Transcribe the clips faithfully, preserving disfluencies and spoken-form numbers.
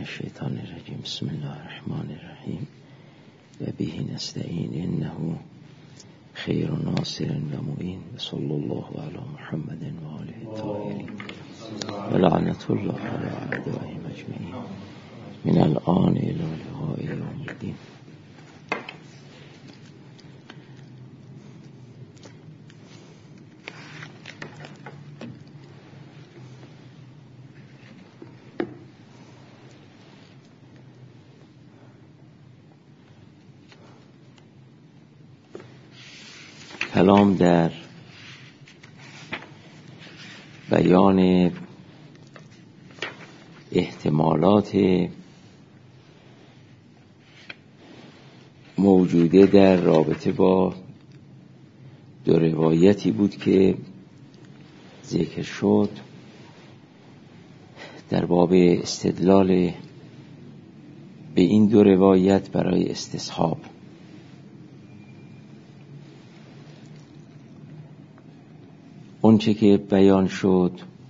الشیطان الرجیم. بسم الله الرحمن الرحیم و به نستعین انه خیر ناصر و معین و صلی الله علی محمد و آله الطاهرین و لعنت الله علی اعدائهم اجمعین من الآن الی لقاء یوم الدین. کلام در بیان احتمالات موجوده در رابطه با دو روایتی بود که ذکر شد در باب استدلال به این دو روایت برای استصحاب. اونچه که بیان شد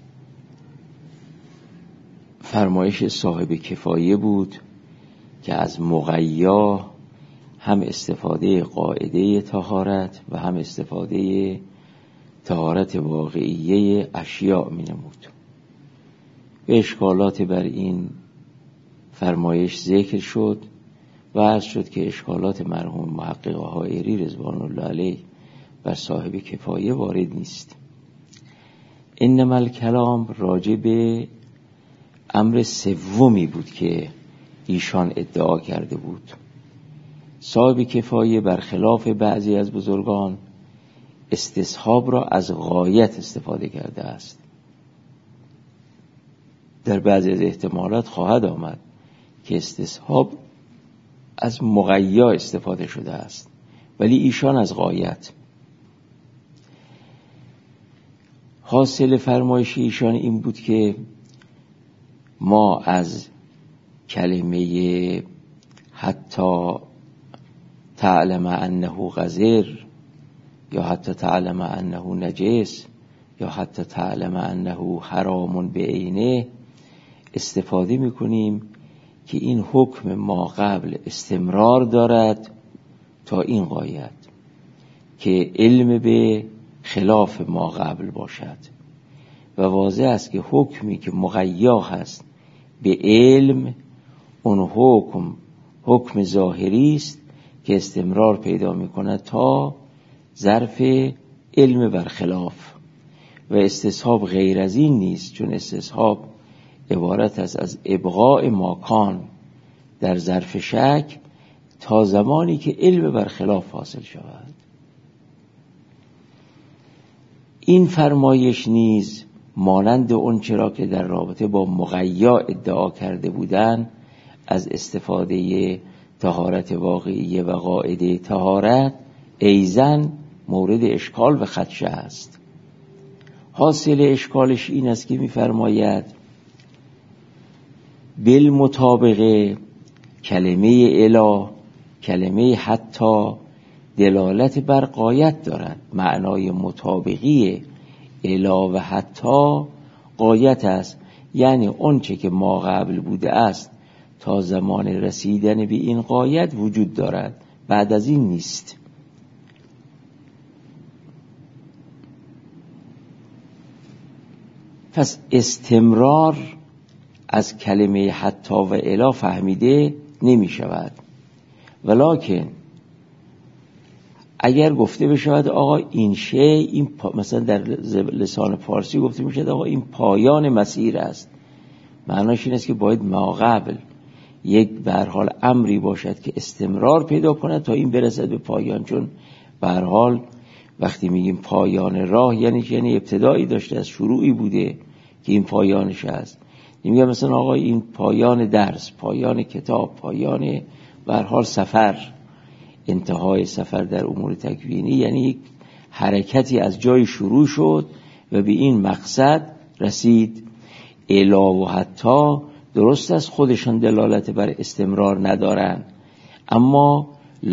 فرمایش صاحب کفایه بود که از مغیا هم استفاده قاعده طهارت و هم استفاده طهارت واقعیه اشیاء می نمود. به اشکالات بر این فرمایش ذکر شد و عرض شد که اشکالات مرحوم محقق حائری رضوان الله علیه بر صاحب کفایه وارد نیست. انما الکلام راجع به امر سومی بود که ایشان ادعا کرده بود. صاحب کفایه برخلاف بعضی از بزرگان استصحاب را از غایت استفاده کرده است. در بعضی از احتمالات خواهد آمد که استصحاب از مغیا استفاده شده است، ولی ایشان از غایت. حاصل فرمایش ایشان این بود که ما از کلمه حتی تعلم انه قذر یا حتی تعلم انه نجس یا حتی تعلم انه حرام بعینه استفاده میکنیم که این حکم ما قبل استمرار دارد تا این غایت که علم به خلاف ما قبل باشد و واضح است که حکمی که مغیا هست به علم اون حکم حکم ظاهری است که استمرار پیدا میکند تا ظرف علم برخلاف و استصحاب غیر از این نیست، چون استصحاب عبارت است از ابقاء ماکان در ظرف شک تا زمانی که علم برخلاف حاصل شود. این فرمایش نیز مانند اون چرا که در رابطه با مغیا ادعا کرده بودند از استفاده طهارت واقعیه و قاعده طهارت ایزن مورد اشکال و خدشه است. حاصل اشکالش این است که می‌فرماید بالمطابقه کلمه الا کلمه حتی دلالت بر غایت دارد. معنای مطابقی الا و حتی غایت است، یعنی آنچه که ما قبل بوده است تا زمان رسیدن به این غایت وجود دارد، بعد از این نیست. پس استمرار از کلمه حتی و الا فهمیده نمی شود، ولکن اگر گفته بشود آقا این شی این پا... مثلا در لسان فارسی گفته میشد آقا این پایان مسیر است، معناش این است که باید ما قبل یک به هر حال امری باشد که استمرار پیدا کند تا این برسد به پایان. چون به هر حال وقتی میگیم پایان راه یعنی یعنی ابتدایی داشته از شروعی بوده که این پایانش است. نمیگم مثلا آقا این پایان درس، پایان کتاب، پایان به هر حال سفر، انتهای سفر در امور تکوینی، یعنی یک حرکتی از جای شروع شد و به این مقصد رسید. الا و حتی درست است خودشان دلالت بر استمرار ندارن، اما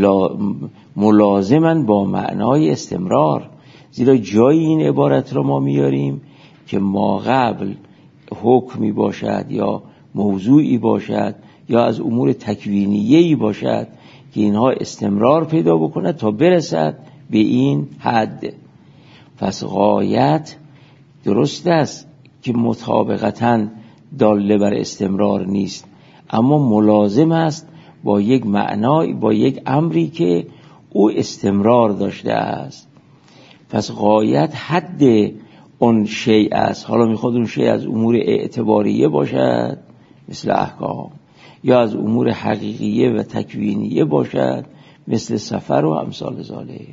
ملازمن با معنای استمرار، زیرا جای این عبارت را ما میاریم که ما قبل حکمی باشد یا موضوعی باشد یا از امور تکوینیه‌ای باشد که اینها استمرار پیدا بکند تا برسد به این حد. پس غایت درست است که مطابقتاً داله بر استمرار نیست، اما ملازم است با یک معنای، با یک امری که او استمرار داشته است. پس غایت حد اون شیء است. حالا میخواد اون شیء از امور اعتباریه باشد مثل احکام، یا از امور حقیقیه و تکوینیه باشد مثل سفر و امثال ذالک.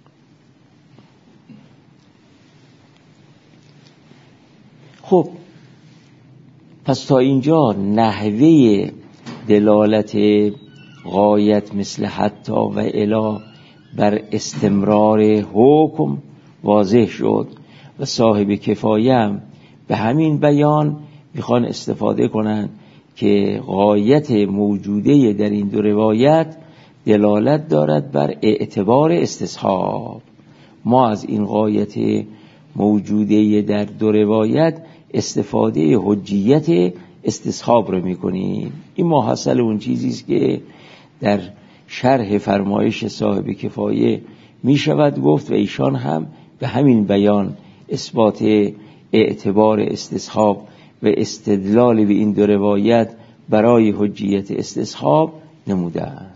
خب پس تا اینجا نحوه دلالت غایت مثل حتی و الی بر استمرار حکم واضح شد و صاحب کفایه هم به همین بیان میخوان استفاده کنن که غایت موجوده در این دو روایت دلالت دارد بر اعتبار استصحاب. ما از این غایت موجوده در دو روایت استفاده حجیت استصحاب رو میکنیم. این ماحصل اون چیزیست که در شرح فرمایش صاحب کفایه میشود گفت و ایشان هم به همین بیان اثبات اعتبار استصحاب و استدلال به این دو روایت برای حجیت استصحاب نمودند.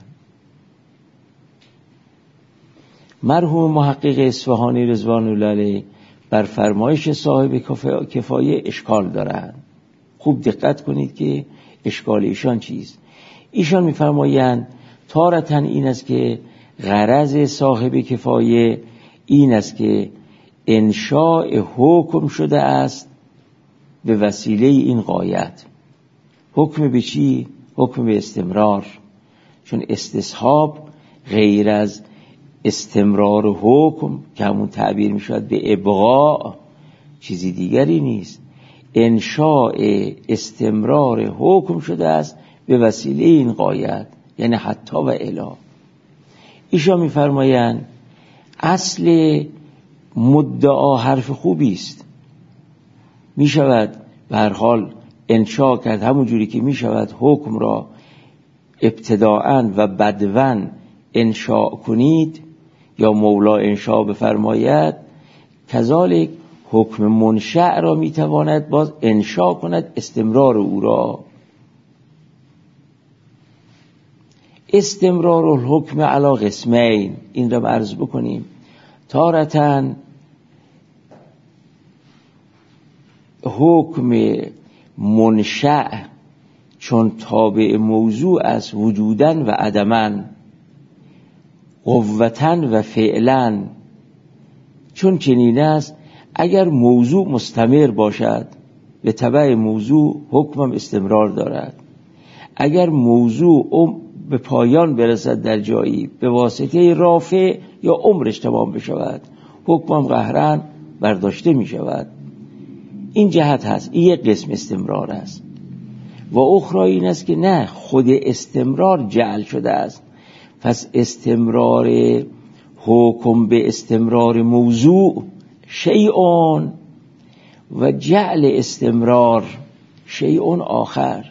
مرحوم محقق اصفهانی رضوان الله علیه بر فرمایش صاحب کفایه اشکال دارند. خوب دقت کنید که اشکال ایشان چیست. ایشان میفرمایند تارتاً این است که غرض صاحب کفایه این است که انشاء حکم شده است به وسیله این غایت. حکم به چی؟ حکم به استمرار، چون استصحاب غیر از استمرار حکم که همون تعبیر می شود به ابقاء چیزی دیگری نیست. انشاء استمرار حکم شده است به وسیله این غایت، یعنی حتی و الی. ایشان می فرمایند اصل مدعا حرف خوبی است، می شود به هر حال انشاء کرد، همون جوری که می شود حکم را ابتداءً و بدواً انشاء کنید یا مولا انشاء بفرماید، کذالک حکم منشأ را می تواند باز انشاء کند استمرار او را. استمرار الحکم علی قسمین، این را عرض بکنیم. تارتاً حکم منشأ چون تابع موضوع است وجوداً و عدماً، قوتاً و فعلاً، چون چنین است اگر موضوع مستمر باشد به تبع موضوع حکمم استمرار دارد. اگر موضوع به پایان برسد در جایی به واسطه رافع یا عمرش تمام بشود حکمم قهراً برداشته می شود. این جهت هست، این یک قسم استمرار است. و اخرى این است که نه، خود استمرار جعل شده است. پس استمرار حکم به استمرار موضوع شیئون و جعل استمرار شیئون آخر.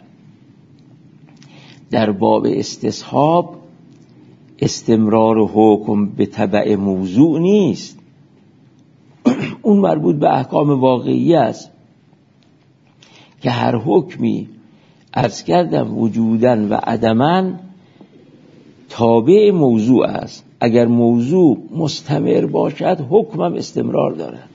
در باب استصحاب استمرار حکم به تبع موضوع نیست، اون مربوط به احکام واقعی است که هر حکمی عرض کردم وجوداً و عدماً تابع موضوع است. اگر موضوع مستمر باشد حکمم استمرار دارد.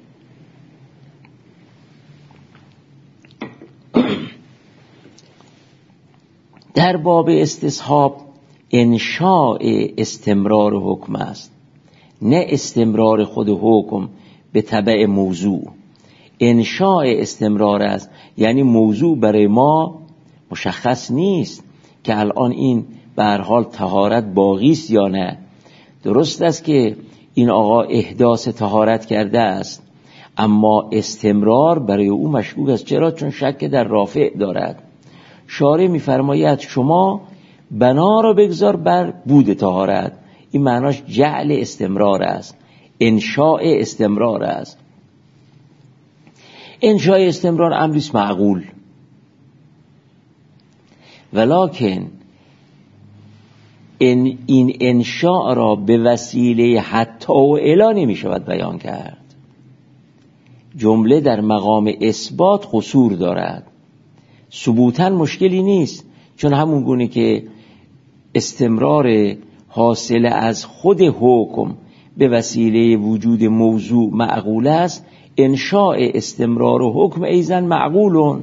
در باب استصحاب انشاء استمرار حکم است، نه استمرار خود حکم به تبع موضوع. انشاء استمرار است، یعنی موضوع برای ما مشخص نیست که الان این به هر حال طهارت باقی است یا نه. درست است که این آقا احداث طهارت کرده است، اما استمرار برای او مشکوک است. چرا؟ چون شک در رافع دارد. شارع می‌فرماید شما بنا را بگذار بر بود طهارت. این معناش جعل استمرار است، انشاء استمرار است. انشاء استمرار امریست معقول، ولکن این, این انشاء را به وسیله حتی و الی نمی شود بیان کرد. جمله در مقام اثبات قصور دارد. ثبوتاً مشکلی نیست، چون همون گونه که استمرار حاصل از خود حکم به وسیله وجود موضوع معقول است، انشاء استمرار و حکم ایضاً معقولون،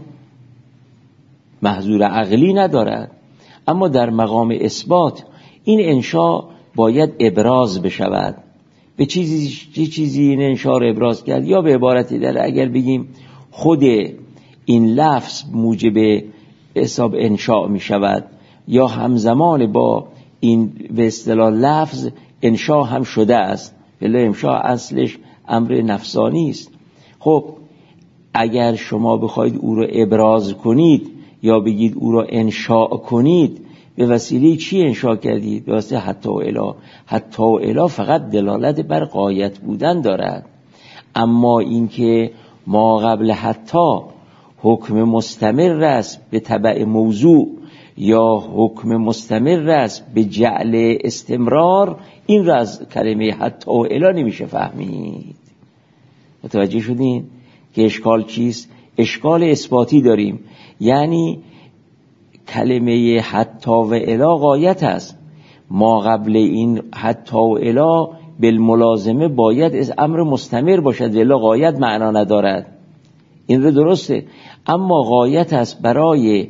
محظور عقلی ندارد. اما در مقام اثبات این انشاء باید ابراز بشود. به چیزی چیزی این انشاء رو ابراز کرد، یا به عبارتی در اگر بگیم خود این لفظ موجب حساب انشاء می شود، یا همزمان با این به اصطلاح لفظ انشاء هم شده است. بله، انشاء اصلش امر نفسانی است. خب اگر شما بخواید او رو ابراز کنید یا بگید او رو انشاء کنید، به وسیله چی انشاء کردید؟ به واسطه حتی و الی. حتی و الی فقط دلالت بر غایت بودن دارد. اما اینکه ما قبل حتی حکم مستمر است به تبع موضوع یا حکم مستمر است به جعل استمرار، این را از کلمه حتی و الی نمیشه فهمید. متوجه شدین که اشکال چیست؟ اشکال اثباتی داریم، یعنی کلمه حتی و الی غایت است. ما قبل این حتی و الی بالملازمه باید از امر مستمر باشد، ولی غایت معنا ندارد. این رو درسته، اما غایت است برای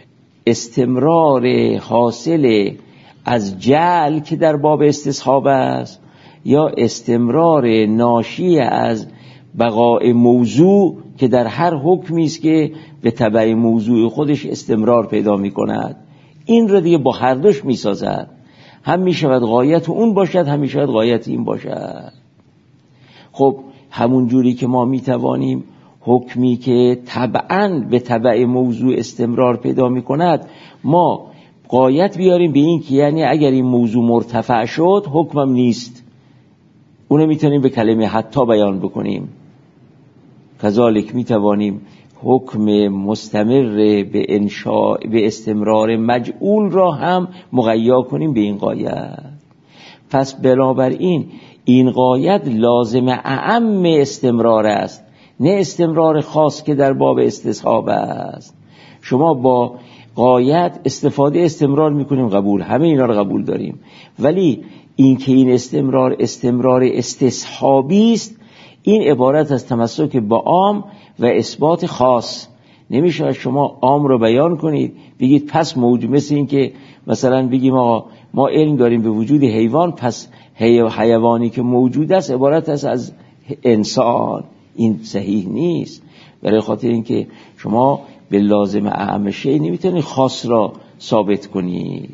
استمرار حاصل از جعل که در باب استصحاب است، یا استمرار ناشی از بقاء موضوع که در هر حکمی است که به تبع موضوع خودش استمرار پیدا می کند. این رو دیگه با هر دوش می سازد. هم می شود غایت اون باشد، هم می شود غایت این باشد. خب همون جوری که ما می توانیم حکمی که طبعاً به تبع موضوع استمرار پیدا می کند ما غایت بیاریم به این که یعنی اگر این موضوع مرتفع شد حکمم نیست، اونو می توانیم به کلمه حتی بیان بکنیم. کذالک می توانیم حکم مستمر به انشاء به استمرار مجعول را هم مقیا کنیم به این غایت. پس بنابراین این غایت لازم اعم استمرار است، نه استمرار خاص که در باب استصحاب است. شما با غایت استفاده استمرار میکنیم، قبول، همه اینا رو قبول داریم، ولی این که این استمرار استمرار استصحابی است، این عبارت از تمسک با عام و اثبات خاص. نمیشه شما عام رو بیان کنید بگید پس موجود، مثل این که مثلا بگیم آقا ما علم داریم به وجود حیوان، پس حیوانی که موجود است عبارت است از انسان. این صحیح نیست، برای خاطر اینکه شما به لازم اعم شیء نمیتونید خاص را ثابت کنید.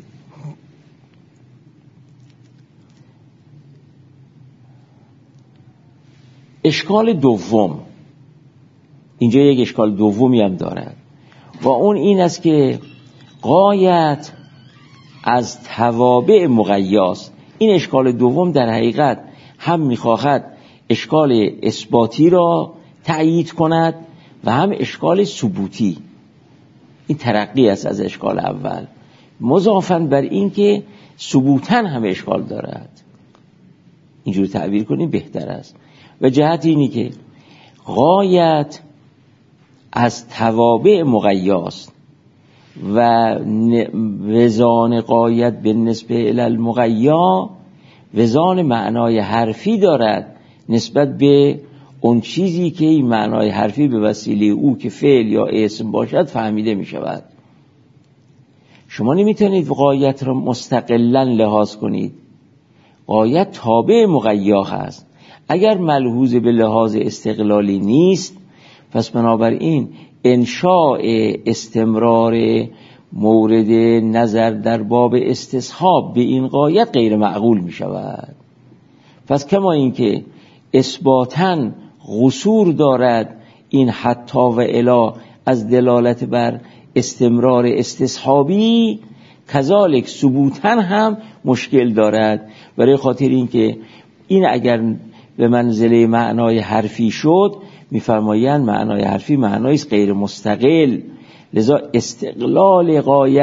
اشکال دوم، اینجا یک اشکال دومی هم دارد و اون این است که غایت از توابع مقیاست. این اشکال دوم در حقیقت هم میخواهد اشکال اثباتی را تأیید کند و هم اشکال ثبوتی. این ترقی است از اشکال اول، مضافاً بر این که ثبوتاً هم اشکال دارد. اینجور تعبیر کنیم بهتر است. و جهت اینی که غایت از توابع مقیاست و وزان غایت به نسبه الی المقیا وزان معنای حرفی دارد نسبت به اون چیزی که این معنای حرفی به وسیله او که فعل یا اسم باشد فهمیده می شود. شما نمیتونید غایت را مستقلاً لحاظ کنید. غایت تابع مقیا هست. اگر ملحوظ به لحاظ استقلالی نیست، پس بنابراین انشاء استمرار مورد نظر در باب استصحاب به این غایت غیر معقول می شود. پس کما اینکه اثباتاً قصور دارد این حتی و الی از دلالت بر استمرار استصحابی، کذالک ثبوتاً هم مشکل دارد. برای خاطر اینکه این اگر به منزله معنای حرفی شد، می‌فرمایند معنای حرفی معنایی است غیر مستقل، لذا استقلال غایت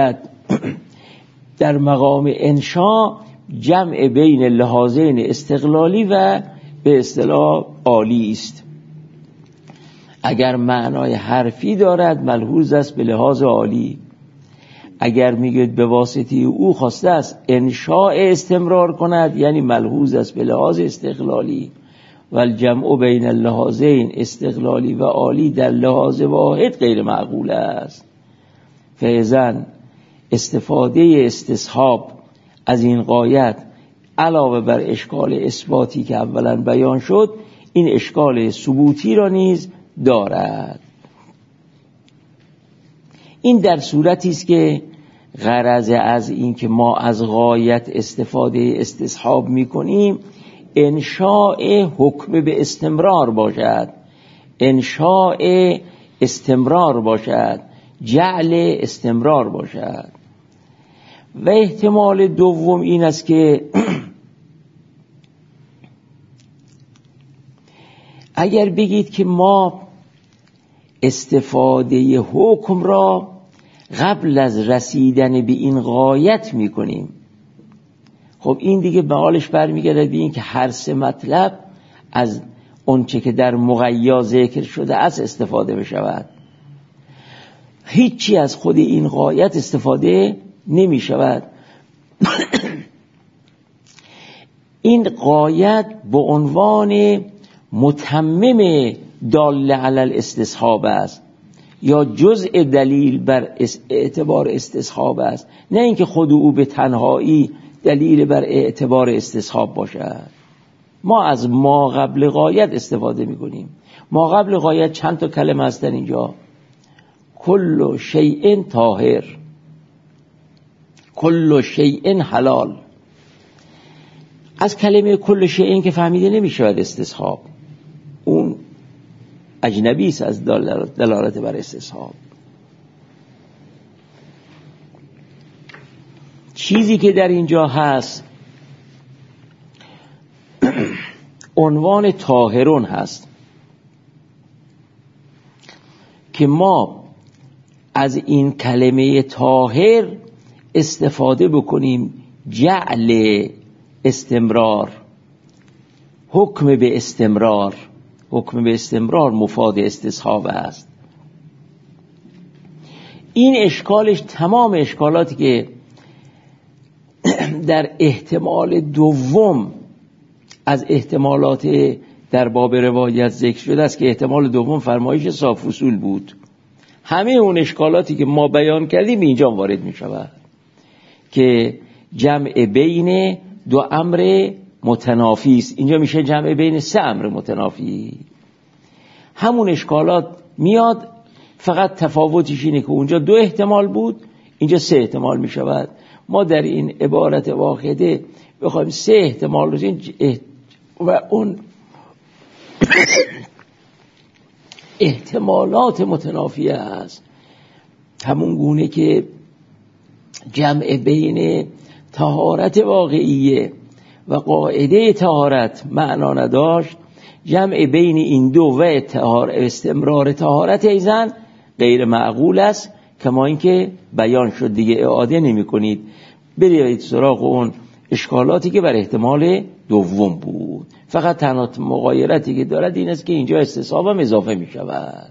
در مقام انشا جمع بین لحاظین استقلالی و به اصطلاح عالی است. اگر معنای حرفی دارد ملحوظ است به لحاظ عالی. اگر میگید به واسطه او خواسته است انشاء استمرار کند یعنی ملحوظ است به لحاظ استقلالی. و الجمع بین اللحاظین استقلالی و عالی در لحاظ واحد غیر معقول است. فإذن استفاده استصحاب از این غایت علاوه بر اشکال اثباتی که اولا بیان شد، این اشکال ثبوتی را نیز دارد. این در صورتی است که غرض از این که ما از غایت استفاده استصحاب می‌کنیم انشاء حکم به استمرار باشد، انشاء استمرار باشد، جعل استمرار باشد. و احتمال دوم این است که اگر بگید که ما استفاده حکم را قبل از رسیدن به این غایت میکنیم، خب این دیگه به حالش برمیگرده به این که هر سه مطلب از اونچه که در مغیا ذکر شده است استفاده بشود. هیچی از خود این غایت استفاده نمی شود. این غایت به عنوان متمم دال علی الاستصحاب است یا جزء دلیل بر اعتبار استصحاب است، نه اینکه خود او به تنهایی دلیل بر اعتبار استصحاب باشد. ما از ما قبل غایت استفاده می کنیم. ما قبل غایت چند تا کلمه هستن اینجا: کل شیء طاهر، کل شیء حلال. از کلمه کل شیء که فهمیده نمی شود استصحاب، اون اجنبی است از دلالت بر استصحاب. چیزی که در اینجا هست عنوان طاهرون هست که ما از این کلمه طاهر استفاده بکنیم جعل استمرار، حکم به استمرار. حکم به استمرار مفاد استصحاب است. این اشکالش تمام اشکالاتی که در احتمال دوم از احتمالات در باب روایت ذکر شده است که احتمال دوم فرمایش صاف اصول بود، همه اون اشکالاتی که ما بیان کردیم اینجا وارد می شود که جمع بین دو امر متنافی است. اینجا میشه جمع بین سه امر متنافی. همون اشکالات میاد، فقط تفاوتش اینه که اونجا دو احتمال بود، اینجا سه احتمال می شود. ما در این عبارت واحده بخوایم سه احتمال رو احت... و اون احتمالات متنافیه است، همون گونه که جمع بین طهارت واقعیه و قاعده طهارت معنا نداشت، جمع بین این دو و استمرار طهارت ایزن غیر معقول است. کما اینکه بیان شد، دیگه اعاده نمی کنید، برید سراغ اون اشکالاتی که بر احتمال دوم بود. فقط تنها مغایرتی که دارد این است که اینجا استصحاب هم اضافه می شود.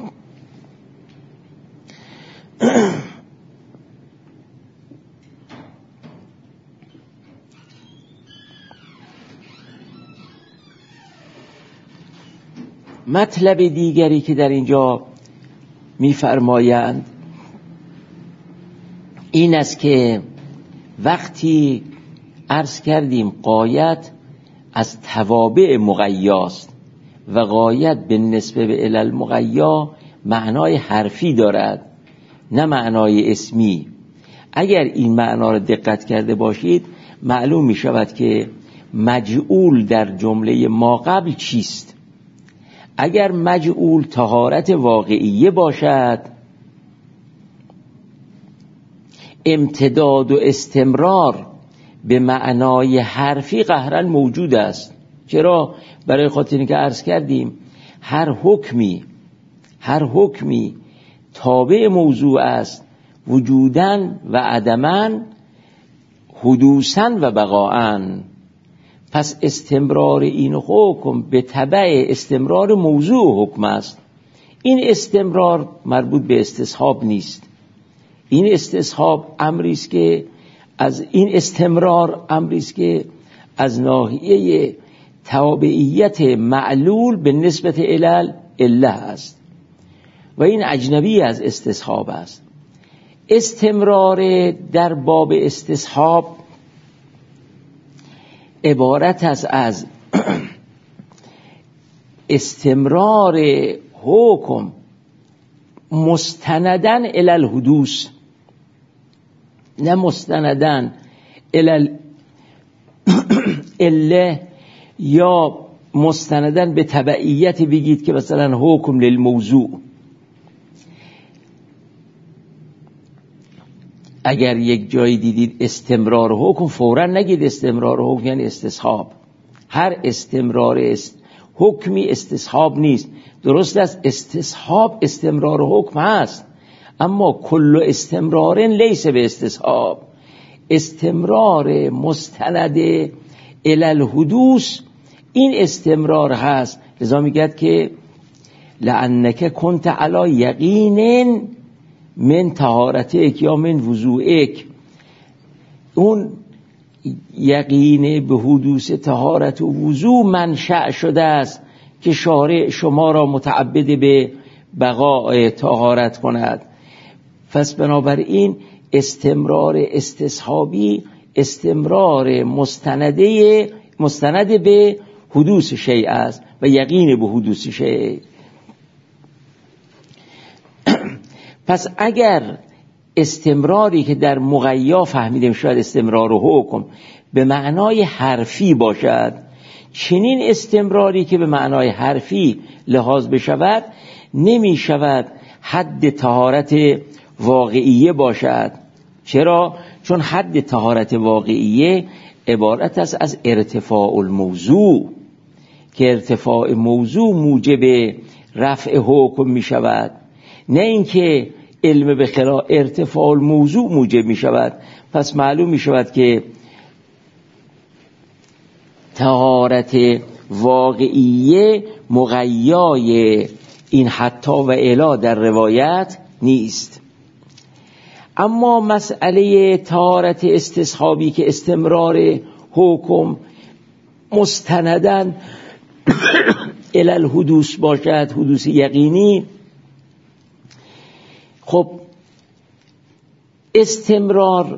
مطلب دیگری که در اینجا می‌فرمایند این است که وقتی عرض کردیم غایت از توابع مغیاست و غایت به نسبه به علل مغیا معنای حرفی دارد نه معنای اسمی. اگر این معنا را دقت کرده باشید معلوم می شود که مجعول در جمله ما قبل چیست. اگر مجعول طهارت واقعیه باشد امتداد و استمرار به معنای حرفی قهراً موجود است. چرا؟ برای خاطر اینکه عرض کردیم هر حکمی هر حکمی تابع موضوع است، وجودن و عدمن، حدوثن و بقاءن. پس استمرار این حکم به تبع استمرار موضوع حکم است. این استمرار مربوط به استصحاب نیست. این استصحاب امری است که از این استمرار امری است که از ناحیه تابعیت معلول به نسبت علل عله است و این اجنبی از استصحاب است. استمرار در باب استصحاب عبارت است از استمرار حکم مستندن الی الحدوث، نه مستندن الی اله یا مستندن به تبعیت بگید که مثلا حکم للموضوع. اگر یک جایی دیدید استمرار حکم، فوراً نگید استمرار حکم یعنی استصحاب. هر استمرار است حکمی استصحاب نیست. درست است استصحاب استمرار حکم هست، اما کل استمرار لیس به استصحاب. استمرار مستند الی الحدوث این استمرار هست. لذا میگد که لعنک کنت علی یقین من طهارتک یا من وضوئک. اون یقین به حدوث طهارت و وضو منشأ شده است که شارع شما را متعبد به بقاء طهارت کند. پس بنابراین استمرار استصحابی استمرار مستنده مستند به حدوث شیء است و یقین به حدوث شیء. پس اگر استمراری که در مغیا فهمیده شاید استمرار و حکم به معنای حرفی باشد، چنین استمراری که به معنای حرفی لحاظ بشود نمی شود حد طهارت واقعیه باشد. چرا؟ چون حد طهارت واقعیه عبارت است از ارتفاع الموضوع که ارتفاع موضوع موجب رفع حکم می شود، نه اینکه علم به خلاف ارتفاع الموضوع موجب می شود. پس معلوم می شود که طهارت واقعیه مغیای این حتی و الا در روایت نیست. اما مسئله طهارت استصحابی که استمرار حکم مستندن الی الحدوث باشد، حدوث یقینی، خب استمرار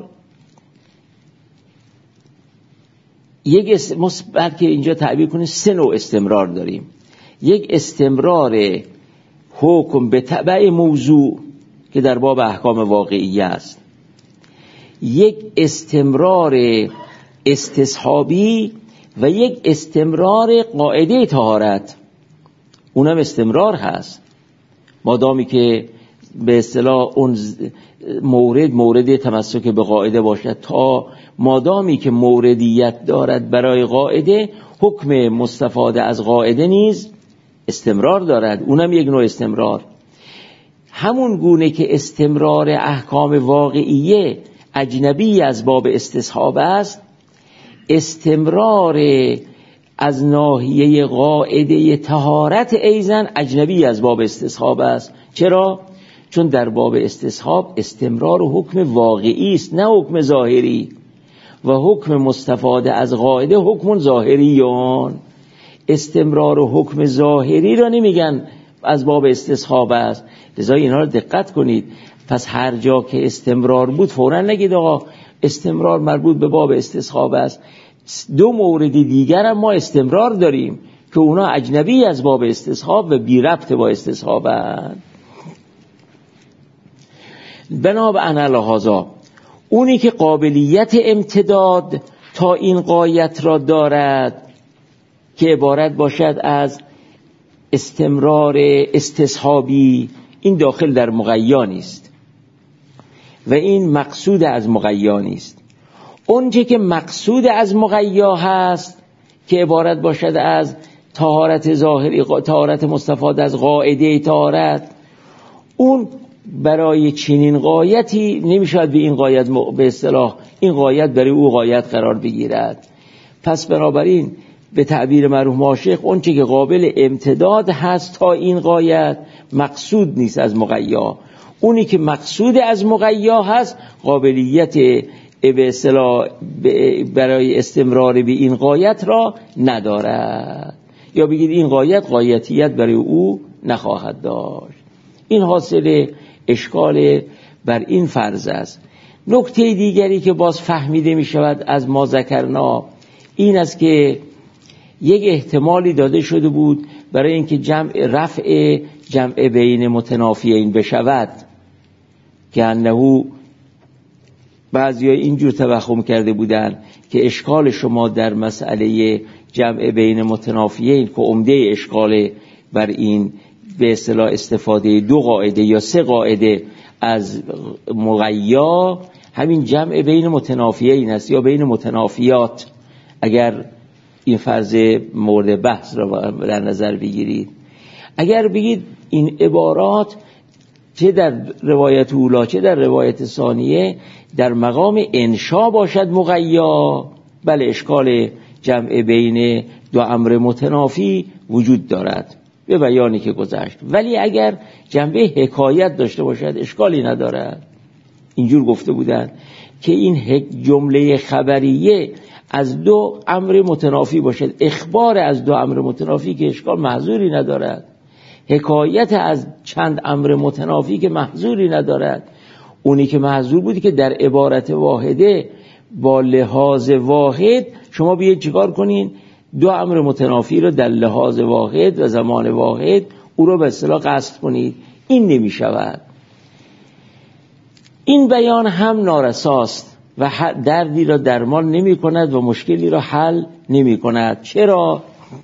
یک است که اینجا تعبیر کنیم سه نوع استمرار داریم. یک استمرار حکم به تبع موضوع که در باب احکام واقعیه است، یک استمرار استصحابی و یک استمرار قاعده طهارت. اونم استمرار هست مادامی که به اصطلاح اون مورد مورد تمسک به قاعده باشد. تا مادامی که موردیت دارد برای قاعده، حکم مستفاده از قاعده نیز استمرار دارد. اونم یک نوع استمرار. همون گونه که استمرار احکام واقعیه اجنبی از باب استصحاب است، استمرار از ناحیه قاعده طهارت ایزن اجنبی از باب استصحاب است. چرا؟ چون در باب استصحاب استمرار حکم واقعی است، نه حکم ظاهری، و حکم مستفاده از قاعده حکم ظاهریون. استمرار حکم ظاهری را نمیگن از باب استصحاب است. لذا اینها را دقت کنید. پس هر جا که استمرار بود فوراً نگید آقا استمرار مربوط به باب استصحاب است. دو مورد دیگر هم ما استمرار داریم که اونا اجنبی از باب استصحاب و بی ربط با استصحاب هستند. بنابراین لحاظا اونی که قابلیت امتداد تا این غایت را دارد که عبارت باشد از استمرار استصحابی، این داخل در مغیا نیست و این مقصود از مغیا نیست. اونچه که مقصود از مغیا هست که عبارت باشد از طهارت ظاهری، طهارت مستفاد از قاعده طهارت، اون برای چنین غایتی نمیشود به این غایت به اصطلاح این غایت برای او غایت قرار بگیرد. پس بنابراین به تعبیر مرحوم عاشق اون چه که قابل امتداد هست تا این غایت مقصود نیست از مقیا، اونی که مقصود از مقیا هست قابلیت به اصطلاح برای استمرار به این غایت را ندارد، یا بگید این غایت غایتیت برای او نخواهد داشت. این حاصل اشکال بر این فرض است. نکته دیگری که باز فهمیده می شود از ما ذکرنا این است که یک احتمالی داده شده بود برای اینکه جمع رفع جمع بین متنافیین بشود که انه بعضی ها اینجور توهم کرده بودند که اشکال شما در مسئله جمع بین متنافیین که عمده اشکال بر این به اصطلاح استفاده دو قاعده یا سه قاعده از مغیا همین جمع بین متنافیین است یا بین متنافیات، اگر این فرض مورد بحث را در نظر بگیرید. اگر بگید این عبارات چه در روایت اولا چه در روایت ثانیه در مقام انشا باشد مغیا، بله اشکال جمع بین دو امر متنافی وجود دارد به بیانی که گذشت، ولی اگر جنبه حکایت داشته باشد اشکالی ندارد. اینجور گفته بودند که این جمله خبریه از دو امر متنافی باشد، اخبار از دو امر متنافی که اشکال محظوری ندارد، حکایت از چند امر متنافی که محظوری ندارد. اونی که محظور بودی که در عبارت واحده با لحاظ واحد شما بیاید چیکار کنین؟ دو امر متنافی رو در لحاظ واحد و زمان واحد او رو به اصطلاح قصد کنید. این نمی شود. این بیان هم نارساست و دردی را درمان نمی کند و مشکلی را حل نمی کند. چرا؟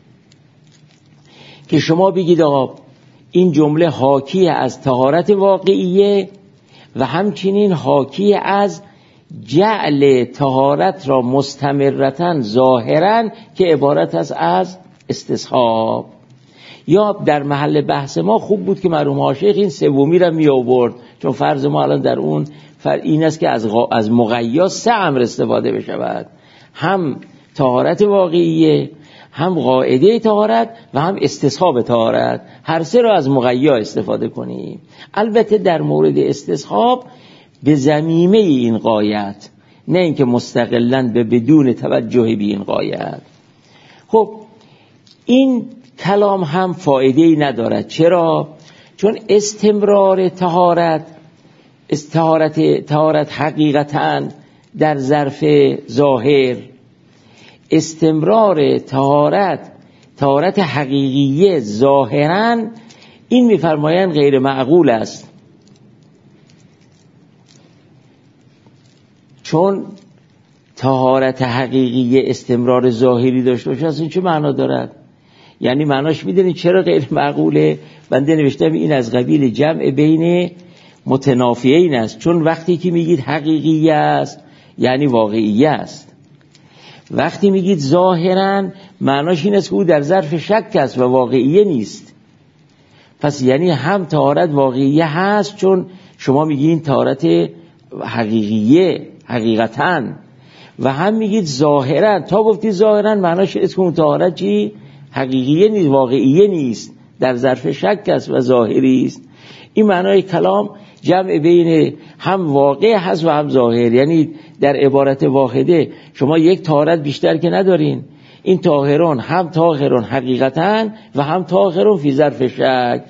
که شما بگید آقا این جمله حاکی از طهارت واقعیه و همچنین حاکی از جعل طهارت را مستمرتاً ظاهراً که عبارت است از استصحاب. یا در محل بحث ما خوب بود که مرحوم عاشق این سومی را می آورد، چون فرض ما الان در اون فرض این است که از از مغیا سه امر استفاده بشود، هم طهارت واقعیه، هم قاعده طهارت و هم استصحاب طهارت، هر سه را از مغیا استفاده کنیم. البته در مورد استصحاب به ضمیمه این غایت، نه اینکه مستقلاً به بدون توجه به این غایت. خب این کلام هم فایده‌ای ندارد. چرا؟ چون استمرار طهارت استهارت طهارت حقیقتاً در ظرف ظاهر، استمرار طهارت طهارت حقیقیه ظاهراً این می‌فرمایند غیر معقول است، چون طهارت حقیقیه استمرار ظاهری داشته باشه اصلا چه معنا دارد؟ یعنی معناش میدونید چرا غیر معقوله؟ بنده نوشتم این از قبیل جمع بین متنافیین است، چون وقتی که میگید حقیقیه است یعنی واقعیه است، وقتی میگید ظاهراً معناش این است که او در ظرف شک است و واقعیه نیست. پس یعنی هم طهارت واقعیه هست چون شما میگید طهارت حقیقیه حقیقتاً، و هم میگید ظاهراً. تا گفتی ظاهراً معناش این است که اون طهارت چی؟ حقیقیه نیست، واقعیه نیست، در ظرف شک است و ظاهری است. این معنای کلام جمع بین هم واقع هست و هم ظاهر، یعنی در عبارت واحده شما یک طهارت بیشتر که ندارین. این طاهرون هم طاهرون حقیقتاً و هم طاهرون فی ظرف شک.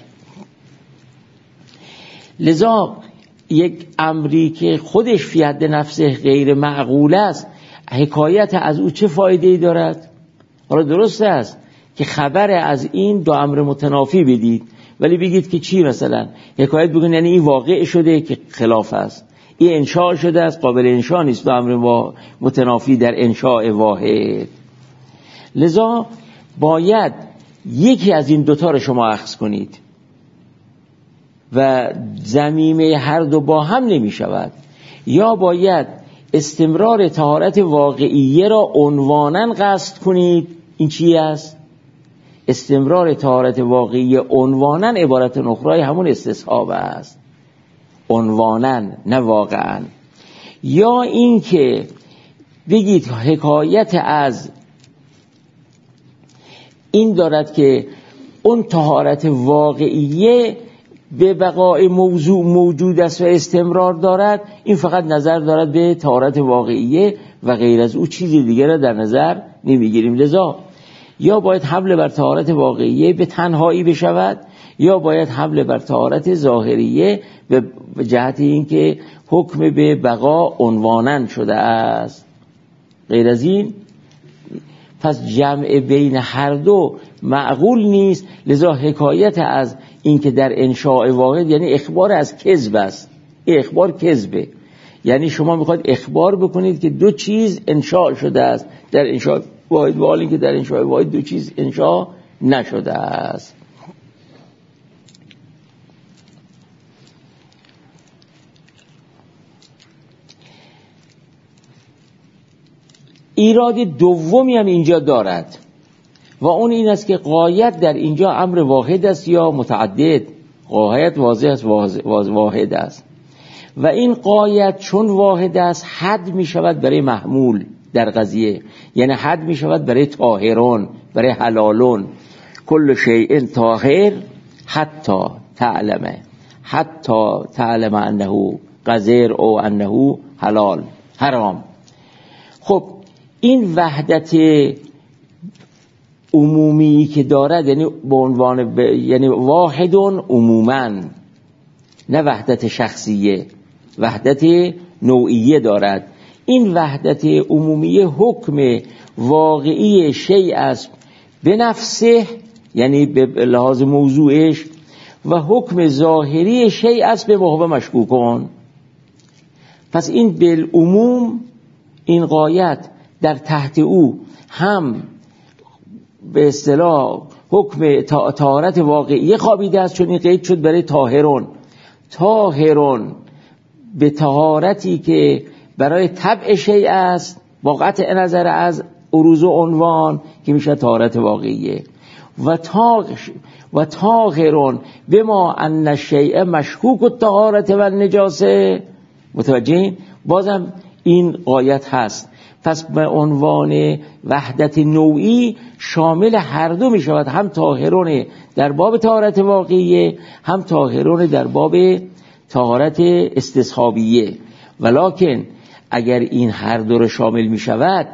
لذا یک امری که خودش فی حد نفسه غیر معقول است، حکایت از او چه فایده‌ای دارد؟ حالا درست است که خبر از این دو امر متنافی بدید، ولی بگید که چی؟ مثلا حکایت بگید یعنی این واقع شده که خلاف است، این انشاء شده است قابل انشاء نیست، دو امر متنافی در انشاء واحد. لذا باید یکی از این دوتا رو شما اخذ کنید و ضمیمه هر دو با هم نمی شود. یا باید استمرار طهارت واقعیه را عنوانا قصد کنید. این چی است؟ استمرار طهارت واقعیه عنوانا عبارت اخرى همون استصحاب است. عنوانن نه واقعا. یا این که بگید حکایت از این دارد که اون طهارت واقعیه به بقای موضوع موجود است و استمرار دارد، این فقط نظر دارد به طهارت واقعیه و غیر از او چیزی دیگر را در نظر نمیگیریم. لذا یا باید حمله بر طهارت واقعیه به تنهایی بشود، یا باید حمله بر طهارت ظاهریه به جهت اینکه حکم به بقا عنوانن شده است. غیر از این پس جمع بین هر دو معقول نیست. لذا حکایت از اینکه در انشاء واحد یعنی اخبار از کذب است. این اخبار کذبه، یعنی شما میخواید اخبار بکنید که دو چیز انشاء شده است در انشاء واحد، و حالی که در انشاء واحد دو چیز انشاء نشده است. ایراد دومی هم اینجا دارد و اون این است که غایت در اینجا امر واحد است یا متعدد. غایت واضح است، واحد است و این غایت چون واحد است حد می شود برای محمول در قضیه، یعنی حد می شود برای طاهرون، برای حلالون. کل شیء طاهر حتی تعلمه، حتی تعلم انه قذر او انه حلال حرام. خب این وحدت عمومی که دارد یعنی به عنوان ب... یعنی واحدون عموماً، نه وحدت شخصیه، وحدت نوعیه دارد. این وحدت عمومی حکم واقعی شیء است به نفسه، یعنی به لحاظ موضوعش، و حکم ظاهری شیء است به موهبه مشکوکون. پس این بالعموم این غایت در تحت او هم به اصطلاح حکم طهارت واقعی خوابیده است، چون این قید شد برای طاهرون. طاهرون به طهارتی که برای طبع شیء است با قطع نظر از عروض و عنوان که میشه طهارت واقعیه. و تا و طاهرون بما ان الشیء مشکوک الطهارت و النجاسه. متوجهین؟ بازم این غایت هست. پس به عنوان وحدت نوعی شامل هر دو می شود، هم طاهرون در باب طهارت واقعیه، هم طاهرون در باب طهارت استصحابیه. ولکن اگر این هر دو را شامل می شود،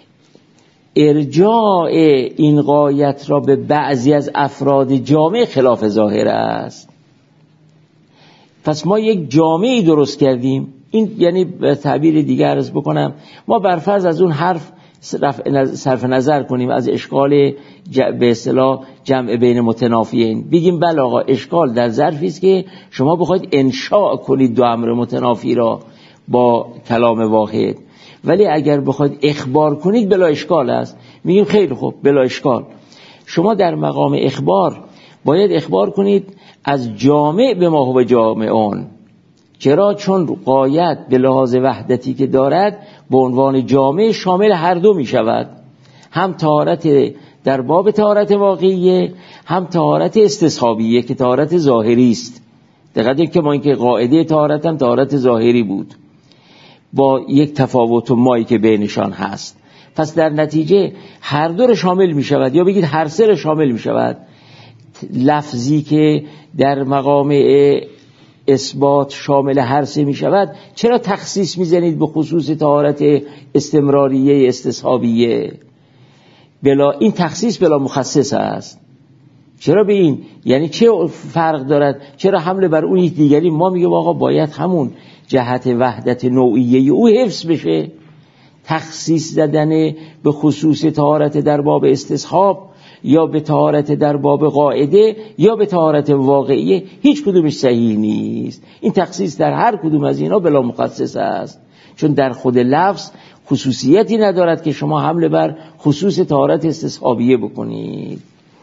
ارجاع این غایت را به بعضی از افراد جامعه خلاف ظاهر است. پس ما یک جامعه درست کردیم. این یعنی به تعبیر دیگر عرض بکنم، ما برفرض از اون حرف صرف نظر کنیم، از اشکال به اصطلاح جمع بین متنافیین، بگیم بله آقا اشکال در ظرفی است که شما بخواید انشاء کنید دو امر متنافی را با کلام واحد، ولی اگر بخواید اخبار کنید بلا اشکال است. میگیم خیلی خوب، بلا اشکال. شما در مقام اخبار باید اخبار کنید از جامع به ما هو جامعون. چرا؟ چون غایت به لحاظ وحدتی که دارد به عنوان جامع شامل هر دو می شود، هم طهارت در باب طهارت واقعیه، هم طهارت استصحابیه که طهارت ظاهری است. دقیقاً که ما اینکه قاعده طهارت هم طهارت ظاهری بود با یک تفاوت و مایی که بینشان هست. پس در نتیجه هر دو را شامل می شود، یا بگید هر سه را شامل می شود. لفظی که در مقام اثبات شامل هر سه می شود، چرا تخصیص می زنید به خصوص طهارت استمراریه استصحابیه؟ بلا این تخصیص بلا مخصص است. چرا به این؟ یعنی چه فرق دارد؟ چرا حمله بر اون یک دیگری؟ ما میگه آقا باید همون جهت وحدت نوعیه او حفظ بشه. تخصیص زدن به خصوص طهارت در باب استصحاب یا به طهارت در باب قاعده یا به طهارت واقعیه، هیچ کدومش صحیح نیست. این تخصیص در هر کدوم از اینا بلا مخصص است، چون در خود لفظ خصوصیتی ندارد که شما حمله بر خصوص طهارت استصحابیه بکنید.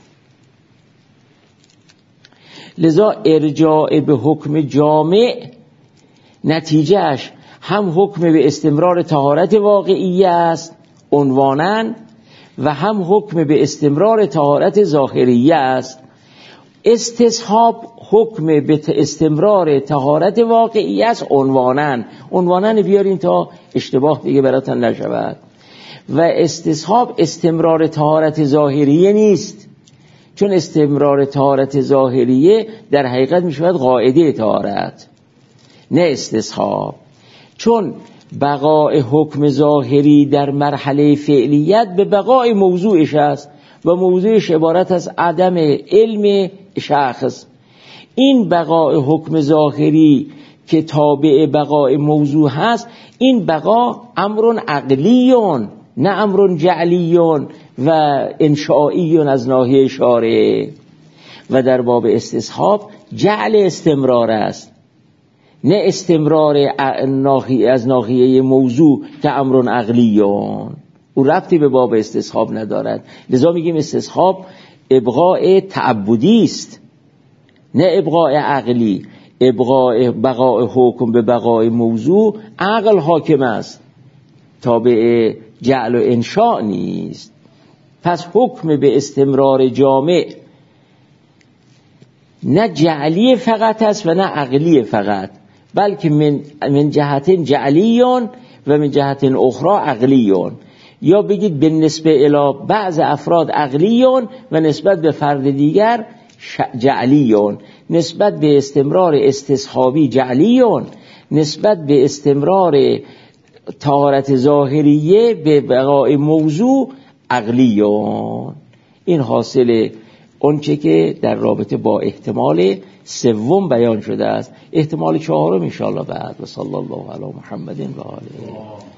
لذا ارجاع به حکم جامع نتیجهش هم حکم به استمرار طهارت واقعیه است عنواناً، و هم حکم به استمرار طهارت ظاهریه است. استصحاب حکم به استمرار طهارت واقعی است عنوانن عنوانن بیارین تا اشتباه دیگه براتون نشود. و استصحاب استمرار طهارت ظاهریه نیست، چون استمرار طهارت ظاهریه در حقیقت میشود قاعده طهارت نه استصحاب، چون بقای حکم ظاهری در مرحله فعلیت به بقای موضوعش است و موضوعش عبارت از عدم علم شخص. این بقای حکم ظاهری که تابع بقای موضوع هست، این بقا امر عقلیون نه امر جعلیون و انشائیون از ناحیه شارع. و در باب استصحاب جعل استمرار است نه استمرار از ناحیه موضوع که امر عقلیون، او ربطی به باب استصحاب ندارد. لذا میگیم استصحاب ابقاء تعبدی است نه ابقاء عقلی. ابقاء بقاء حکم به بقاء موضوع عقل حاکم است، تابع جعل و انشاء نیست. پس حکم به استمرار جامع نه جعلی فقط است و نه عقلی فقط، بلکه من, من جهت جعلیون و من جهت اخرى عقلیون، یا بگید به نسبت الی بعض افراد عقلیون و نسبت به فرد دیگر جعلیون، نسبت به استمرار استصحابی جعلیون، نسبت به استمرار طهارت ظاهریه به بقای موضوع عقلیون. این حاصل اونچه که در رابطه با احتمال سوم بیان شده است. احتمال چهارم ان شاء الله بعد. و صلی الله علی محمد و آله.